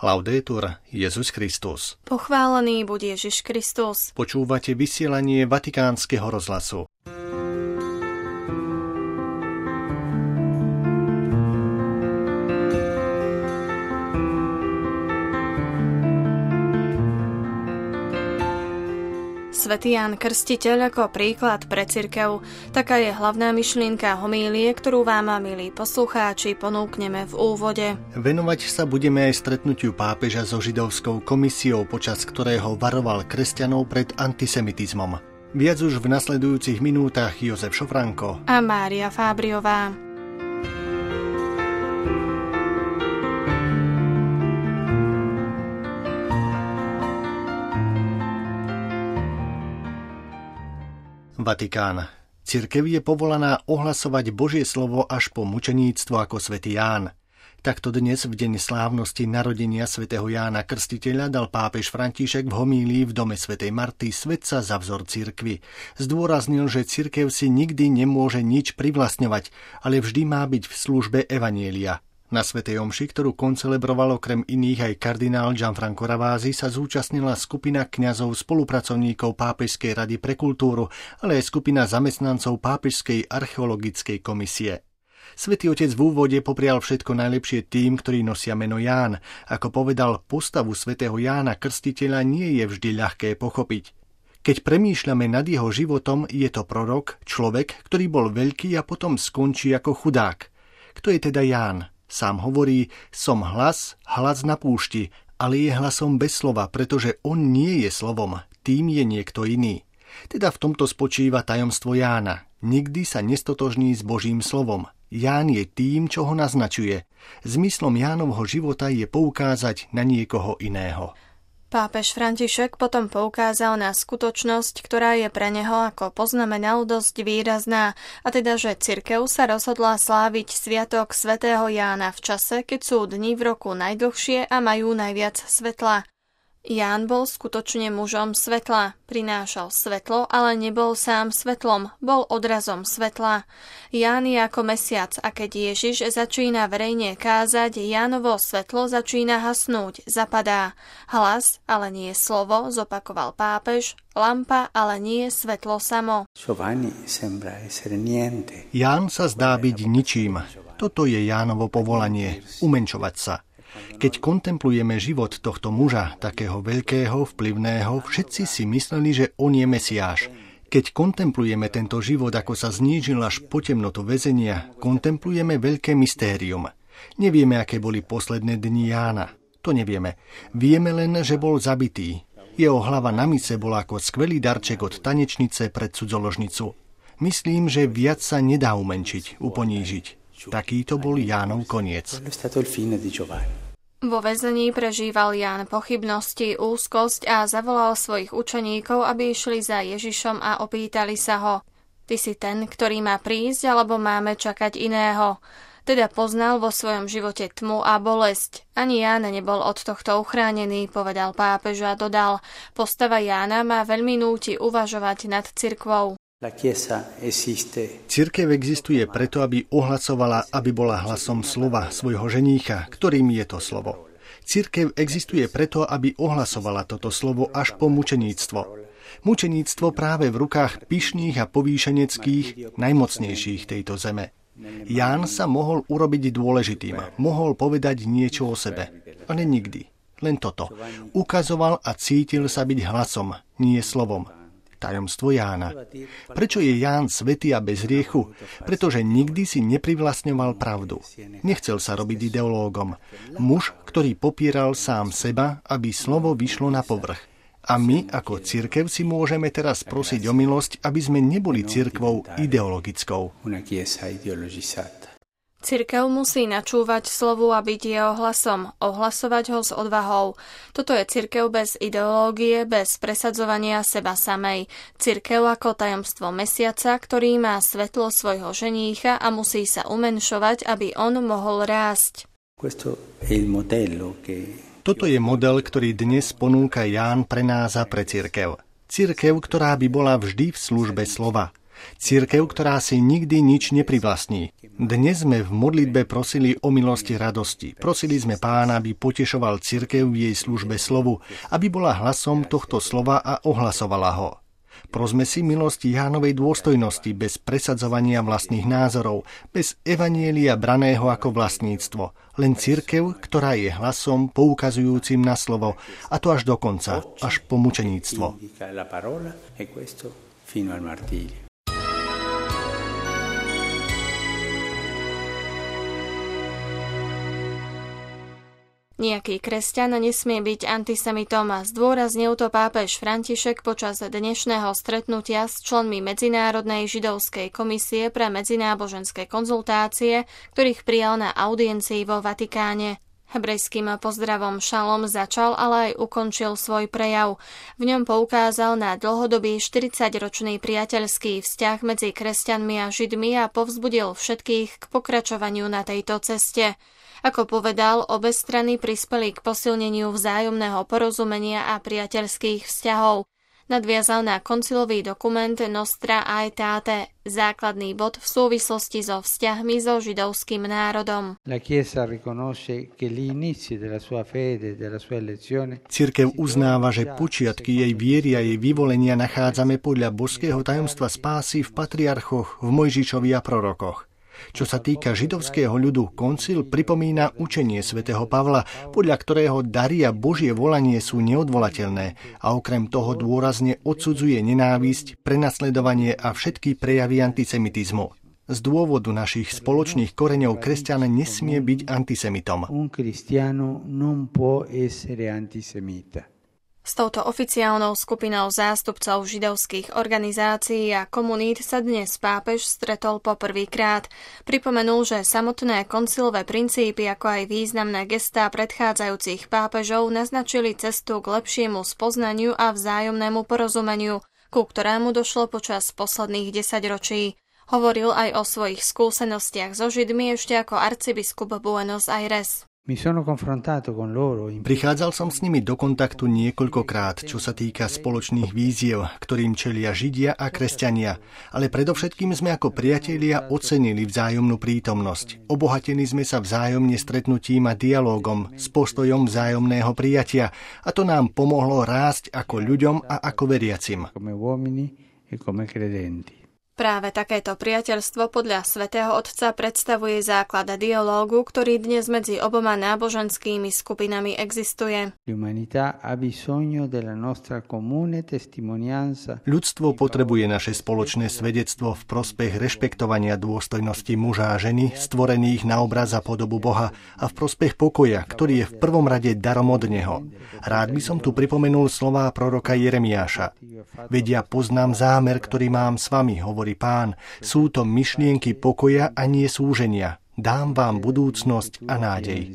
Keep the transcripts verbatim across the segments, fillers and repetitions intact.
Laudetur Jesus Christus. Pochválený buď Ježiš Kristus. Počúvate vysielanie Vatikánskeho rozhlasu. Svätý Ján Krstiteľ ako príklad pre cirkev. Taká je hlavná myšlienka homílie, ktorú vám, milí poslucháči, ponúkneme v úvode. Venovať sa budeme aj stretnutiu pápeža so židovskou komisiou, počas ktorého varoval kresťanov pred antisemitizmom. Viac už v nasledujúcich minútach Jozef Šofranko a Mária Fábriová. Vatikán. Cirkev je povolaná ohlasovať Božie slovo až po mučeníctvo ako svätý Ján. Takto dnes v deň slávnosti narodenia svätého Jána Krstiteľa dal pápež František v homílii v dome svätej Marty svetca za vzor cirkvi. Zdôraznil, že cirkev si nikdy nemôže nič privlastňovať, ale vždy má byť v službe evanjelia. Na svätej omši, ktorú koncelebroval okrem iných aj kardinál Gianfranco Ravasi, sa zúčastnila skupina kňazov spolupracovníkov Pápežskej rady pre kultúru, ale aj skupina zamestnancov Pápežskej archeologickej komisie. Svätý Otec v úvode poprial všetko najlepšie tým, ktorí nosia meno Ján. Ako povedal, postavu svätého Jána Krstiteľa nie je vždy ľahké pochopiť. Keď premýšľame nad jeho životom, je to prorok, človek, ktorý bol veľký a potom skončí ako chudák. Kto je teda Ján? Sám hovorí, som hlas, hlas na púšti, ale je hlasom bez slova, pretože on nie je slovom, tým je niekto iný. Teda v tomto spočíva tajomstvo Jána. Nikdy sa nestotožní s Božím slovom. Ján je tým, čo ho naznačuje. Zmyslom Jánovho života je poukázať na niekoho iného. Pápež František potom poukázal na skutočnosť, ktorá je pre neho, ako poznamenal, dosť výrazná, a teda, že cirkev sa rozhodla sláviť sviatok svätého Jána v čase, keď sú dni v roku najdlhšie a majú najviac svetla. Ján bol skutočne mužom svetla, prinášal svetlo, ale nebol sám svetlom, bol odrazom svetla. Ján je ako mesiac a keď Ježiš začína verejne kázať, Jánovo svetlo začína hasnúť, zapadá. Hlas, ale nie slovo, zopakoval pápež, lampa, ale nie svetlo samo. Ján sa zdá byť ničím. Toto je Jánovo povolanie, umenšovať sa. Keď kontemplujeme život tohto muža, takého veľkého, vplyvného, všetci si mysleli, že on je Mesiáš. Keď kontemplujeme tento život, ako sa znížil až po temnotu väzenia, kontemplujeme veľké mystérium. Nevieme, aké boli posledné dni Jána. To nevieme. Vieme len, že bol zabitý. Jeho hlava na mise bola ako skvelý darček od tanečnice pred cudzoložnicu. Myslím, že viac sa nedá umenčiť, uponížiť. Takýto bol Jánov koniec. Vo väzení prežíval Ján pochybnosti, úzkosť a zavolal svojich učeníkov, aby išli za Ježišom a opýtali sa ho: Ty si ten, ktorý má prísť, alebo máme čakať iného? Teda poznal vo svojom živote tmu a bolesť. Ani Ján nebol od tohto uchránený, povedal pápež a dodal: Postava Jána ma veľmi núti uvažovať nad cirkvou. Cirkev existuje preto, aby ohlasovala, aby bola hlasom slova svojho ženícha, ktorým je to slovo. Cirkev existuje preto, aby ohlasovala toto slovo až po mučeníctvo. Mučeníctvo práve v rukách pyšných a povýšeneckých, najmocnejších tejto zeme. Ján sa mohol urobiť dôležitým, mohol povedať niečo o sebe, ale nikdy. Len toto. Ukazoval a cítil sa byť hlasom, nie slovom. Tajomstvo Jána. Prečo je Ján svätý a bez hriechu? Pretože nikdy si neprivlastňoval pravdu. Nechcel sa robiť ideológom. Muž, ktorý popieral sám seba, aby slovo vyšlo na povrch. A my, ako cirkev, si môžeme teraz prosiť o milosť, aby sme neboli cirkvou ideologickou. Cirkev musí načúvať slovu a byť jeho hlasom, ohlasovať ho s odvahou. Toto je cirkev bez ideológie, bez presadzovania seba samej. Cirkev ako tajomstvo mesiaca, ktorý má svetlo svojho ženícha a musí sa umenšovať, aby on mohol rásť. Toto je model, ktorý dnes ponúka Ján pre nás a pre cirkev. Cirkev, ktorá by bola vždy v službe slova. Cirkev, ktorá si nikdy nič neprivlastní. Dnes sme v modlitbe prosili o milosti radosti. Prosili sme Pána, aby potešoval cirkev v jej službe slovu, aby bola hlasom tohto slova a ohlasovala ho. Prosme si milosti Jánovej dôstojnosti bez presadzovania vlastných názorov, bez evanjelia braného ako vlastníctvo. Len cirkev, ktorá je hlasom poukazujúcim na slovo, a to až do konca, až po mučeníctvo. Nejaký kresťan nesmie byť antisemitom a zdôraznil to pápež František počas dnešného stretnutia s členmi Medzinárodnej židovskej komisie pre medzináboženské konzultácie, ktorých prijal na audiencii vo Vatikáne. Hebrejským pozdravom šalom začal, ale aj ukončil svoj prejav. V ňom poukázal na dlhodobý štyridsaťročný priateľský vzťah medzi kresťanmi a židmi a povzbudil všetkých k pokračovaniu na tejto ceste. Ako povedal, obe strany prispeli k posilneniu vzájomného porozumenia a priateľských vzťahov. Nadviazal na koncilový dokument Nostra Aetate, základný bod v súvislosti so vzťahmi so židovským národom. Cirkev uznáva, že počiatky jej viery a jej vyvolenia nachádzame podľa božského tajomstva spásy v patriarchoch, v Mojžišovi a prorokoch. Čo sa týka židovského ľudu, koncil pripomína učenie svätého Pavla, podľa ktorého dary a Božie volanie sú neodvolateľné a okrem toho dôrazne odsudzuje nenávisť, prenasledovanie a všetky prejavy antisemitizmu. Z dôvodu našich spoločných koreňov kresťan nesmie byť antisemitom. S touto oficiálnou skupinou zástupcov židovských organizácií a komunít sa dnes pápež stretol po prvýkrát. Pripomenul, že samotné koncilové princípy, ako aj významné gestá predchádzajúcich pápežov naznačili cestu k lepšiemu spoznaniu a vzájomnému porozumeniu, ku ktorému došlo počas posledných desaťročí. Hovoril aj o svojich skúsenostiach so Židmi ešte ako arcibiskup Buenos Aires. Prichádzal som s nimi do kontaktu niekoľkokrát, čo sa týka spoločných víziev, ktorým čelia Židia a kresťania, ale predovšetkým sme ako priatelia ocenili vzájomnú prítomnosť. Obohatili sme sa vzájomne stretnutím a dialógom s postojom vzájomného prijatia a to nám pomohlo rásť ako ľuďom a ako veriacim. Práve takéto priateľstvo podľa svätého Otca predstavuje základ dialógu, ktorý dnes medzi oboma náboženskými skupinami existuje. Ľudstvo potrebuje naše spoločné svedectvo v prospech rešpektovania dôstojnosti muža a ženy, stvorených na obraz a podobu Boha, a v prospech pokoja, ktorý je v prvom rade darom od Neho. Rád by som tu pripomenul slová proroka Jeremiáša. Veď ja poznám zámer, ktorý mám s vami, hovorí Pán. Sú to myšlienky pokoja a nie súženia. Dám vám budúcnosť a nádej.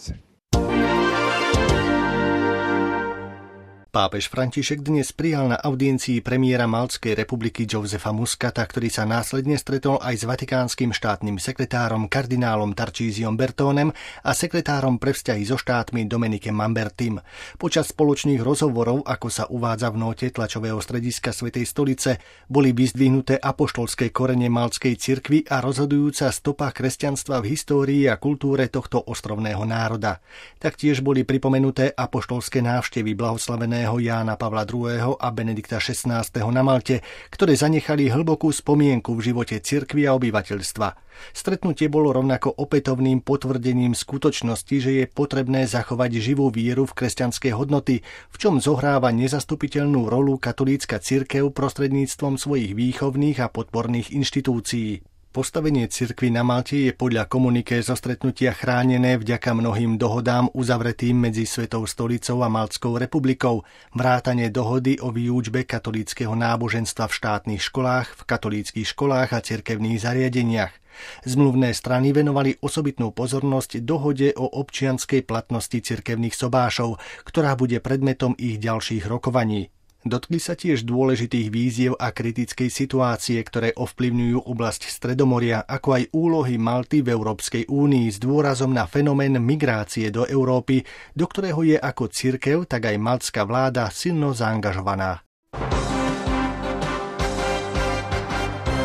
Pápež František dnes prijal na audiencii premiéra Maltskej republiky Josefa Muscata, ktorý sa následne stretol aj s vatikánskym štátnym sekretárom kardinálom Tarcísiom Bertónem a sekretárom pre vzťahy so štátmi Dominikem Mambertim. Počas spoločných rozhovorov, ako sa uvádza v nóte tlačového strediska Svätej stolice, boli vyzdvihnuté apoštolské korene maltskej cirkvi a rozhodujúca stopa kresťanstva v histórii a kultúre tohto ostrovného národa. Taktiež boli pripomenuté apoštolské návštevy blahoslaveného Jána Pavla druhého. a Benedikta šestnásteho. na Malte, ktoré zanechali hlbokú spomienku v živote cirkvi a obyvateľstva. Stretnutie bolo rovnako opätovným potvrdením skutočnosti, že je potrebné zachovať živú vieru v kresťanské hodnoty, v čom zohráva nezastupiteľnú rolu katolícka cirkev prostredníctvom svojich výchovných a podporných inštitúcií. Postavenie cirkvi na Malte je podľa komuniké zo stretnutia chránené vďaka mnohým dohodám uzavretým medzi Svetou stolicou a Maltskou republikou, vrátane dohody o výučbe katolíckeho náboženstva v štátnych školách, v katolíckych školách a cirkevných zariadeniach. Zmluvné strany venovali osobitnú pozornosť dohode o občianskej platnosti cirkevných sobášov, ktorá bude predmetom ich ďalších rokovaní. Dotkli sa tiež dôležitých víziev a kritickej situácie, ktoré ovplyvňujú oblasť Stredomoria, ako aj úlohy Malty v Európskej únii s dôrazom na fenomén migrácie do Európy, do ktorého je ako cirkev, tak aj maltská vláda silno zaangažovaná.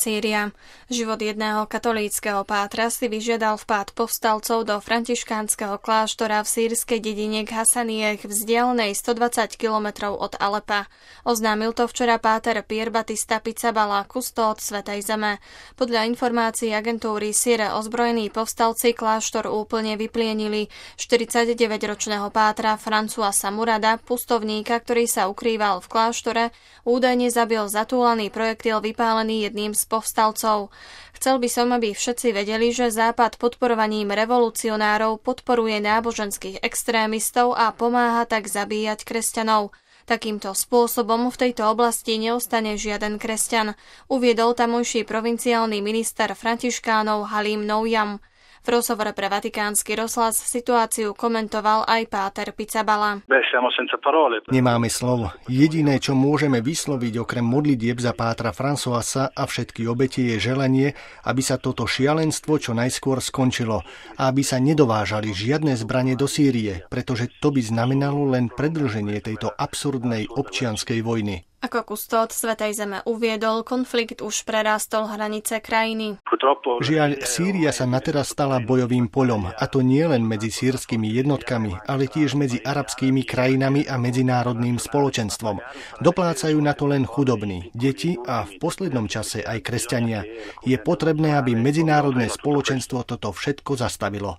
Sýria. Život jedného katolíckeho pátra si vyžiadal vpád povstalcov do františkánskeho kláštora v sýrskej dedine Hassanieh, vzdialenej stodvadsať kilometrov od Alepa. Oznámil to včera páter Pier Battista Pizzaballa, kustód Svätej Zeme. Podľa informácií agentúry SIR ozbrojení povstalci kláštor úplne vyplienili. štyridsaťdeväťročného pátra Francoisa Murada, pustovníka, ktorý sa ukrýval v kláštore, údajne zabil zatúlaný projektil vypálený jedným z povstalcov. Chcel by som, aby všetci vedeli, že Západ podporovaním revolucionárov podporuje náboženských extrémistov a pomáha tak zabíjať kresťanov. Takýmto spôsobom v tejto oblasti neostane žiaden kresťan, uviedol tamojší provinciálny minister františkánov Halim Noujam. V rozhovore pre Vatikánsky rozhlas situáciu komentoval aj páter Pizzaballa. Nemáme slov. Jediné, čo môžeme vysloviť okrem modlitieb za pátra Francoisa a všetky obete, je želanie, aby sa toto šialenstvo čo najskôr skončilo a aby sa nedovážali žiadne zbranie do Sýrie, pretože to by znamenalo len predĺženie tejto absurdnej občianskej vojny. Ako kustód Svätej Zeme uviedol, konflikt už prerástol hranice krajiny. Žiaľ, Sýria sa nateraz stala bojovým poľom, a to nie len medzi sýrskymi jednotkami, ale tiež medzi arabskými krajinami a medzinárodným spoločenstvom. Doplácajú na to len chudobní, deti a v poslednom čase aj kresťania. Je potrebné, aby medzinárodné spoločenstvo toto všetko zastavilo.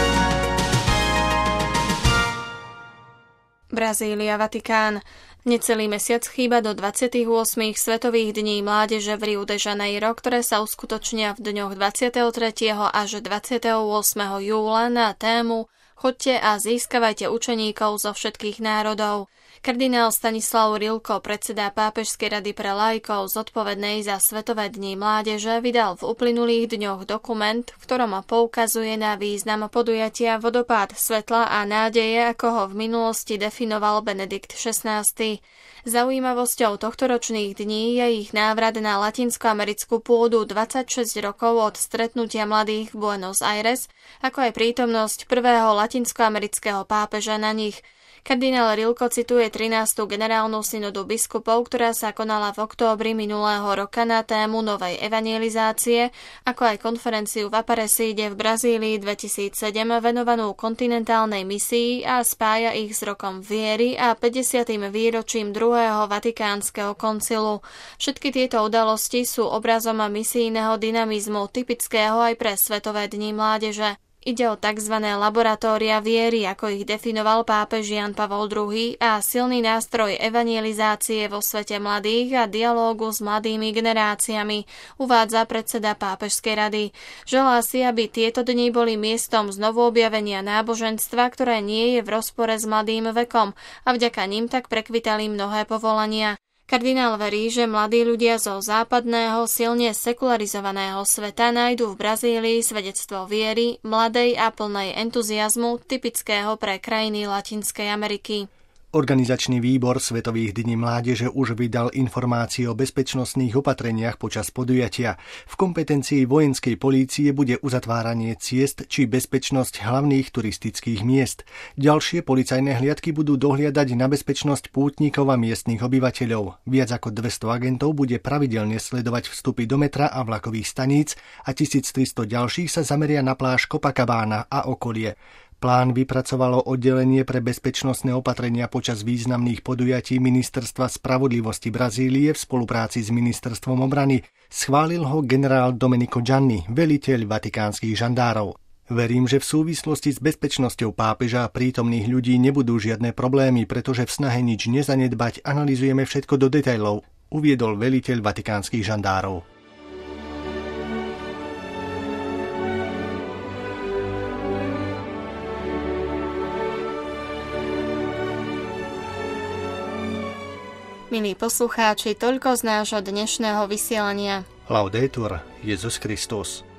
Brazília, Vatikán. Necelý mesiac chýba do dvadsiatich ôsmich Svetových dní mládeže v Rio de Janeiro, ktoré sa uskutočnia v dňoch dvadsiateho tretieho až dvadsiateho ôsmeho júla na tému Choďte a získavajte učeníkov zo všetkých národov. Kardinál Stanislav Rilko, predseda Pápežskej rady pre laikov zodpovednej za Svetové dni mládeže, vydal v uplynulých dňoch dokument, v ktorom poukazuje na význam podujatia Vodopád svetla a nádeje, ako ho v minulosti definoval Benedikt šestnásty. Zaujímavosťou tohtoročných dní je ich návrat na latinskoamerickú pôdu dvadsaťšesť rokov od stretnutia mladých v Buenos Aires, ako aj prítomnosť prvého latinskoamerického pápeža na nich. Kardinál Rilko cituje trinástu generálnu synodu biskupov, ktorá sa konala v októbri minulého roka na tému novej evangelizácie, ako aj konferenciu v Aparecíde v Brazílii dvetisícsedem venovanú kontinentálnej misii a spája ich s rokom viery a päťdesiatym výročím druhého Vatikánskeho koncilu. Všetky tieto udalosti sú obrazom misijného dynamizmu typického aj pre Svetové dni mládeže. Ide o tzv. Laboratória viery, ako ich definoval pápež Ján Pavol druhý, a silný nástroj evangelizácie vo svete mladých a dialógu s mladými generáciami, uvádza predseda Pápežskej rady. Želá si, aby tieto dni boli miestom znovu objavenia náboženstva, ktoré nie je v rozpore s mladým vekom, a vďaka nim tak prekvitali mnohé povolania. Kardinál verí, že mladí ľudia zo západného, silne sekularizovaného sveta nájdu v Brazílii svedectvo viery, mladej a plnej entuziazmu, typického pre krajiny Latinskej Ameriky. Organizačný výbor Svetových dní mládeže už vydal informácie o bezpečnostných opatreniach počas podujatia. V kompetencii vojenskej polície bude uzatváranie ciest či bezpečnosť hlavných turistických miest. Ďalšie policajné hliadky budú dohliadať na bezpečnosť pútnikov a miestnych obyvateľov. Viac ako dvesto agentov bude pravidelne sledovať vstupy do metra a vlakových staníc a tisíctristo ďalších sa zameria na pláž Copacabana a okolie. Plán vypracovalo oddelenie pre bezpečnostné opatrenia počas významných podujatí Ministerstva spravodlivosti Brazílie v spolupráci s Ministerstvom obrany. Schválil ho generál Domenico Gianni, veliteľ vatikánskych žandárov. Verím, že v súvislosti s bezpečnosťou pápeža a prítomných ľudí nebudú žiadne problémy, pretože v snahe nič nezanedbať analyzujeme všetko do detailov, uviedol veliteľ vatikánskych žandárov. Milí poslucháči, toľko z nášho dnešného vysielania. Laudetur Jesus Christus.